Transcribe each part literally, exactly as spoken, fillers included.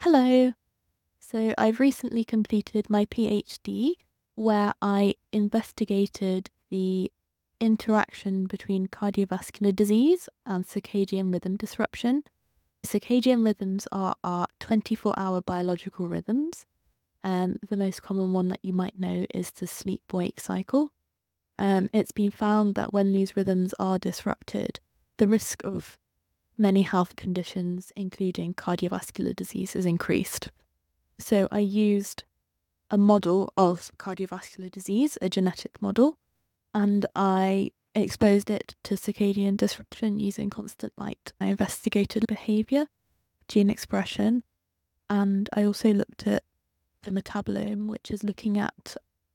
Hello. So I've recently completed my PhD where I investigated the interaction between cardiovascular disease and circadian rhythm disruption. Circadian rhythms are our twenty-four hour biological rhythms. Um, the most common one that you might know is the sleep-wake cycle. Um, it's been found that when these rhythms are disrupted, the risk of many health conditions, including cardiovascular disease, is increased. So I used a model of cardiovascular disease, a genetic model, and I exposed it to circadian disruption using constant light. I investigated behavior, gene expression, and I also looked at the metabolome, which is looking at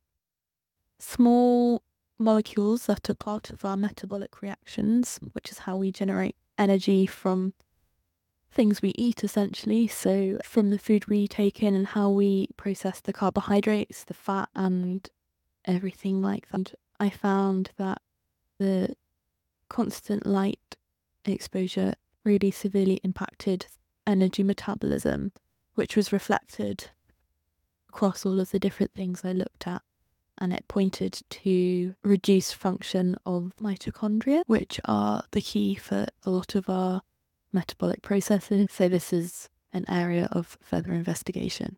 small molecules that are part of our metabolic reactions, which is how we generate energy from things we eat essentially. So from the food we take in and how we process the carbohydrates, the fat, and everything like that. I found that the constant light exposure really severely impacted energy metabolism, which was reflected across all of the different things I looked at. And it pointed to reduced function of mitochondria, which are the key for a lot of our metabolic processes. So this is an area of further investigation.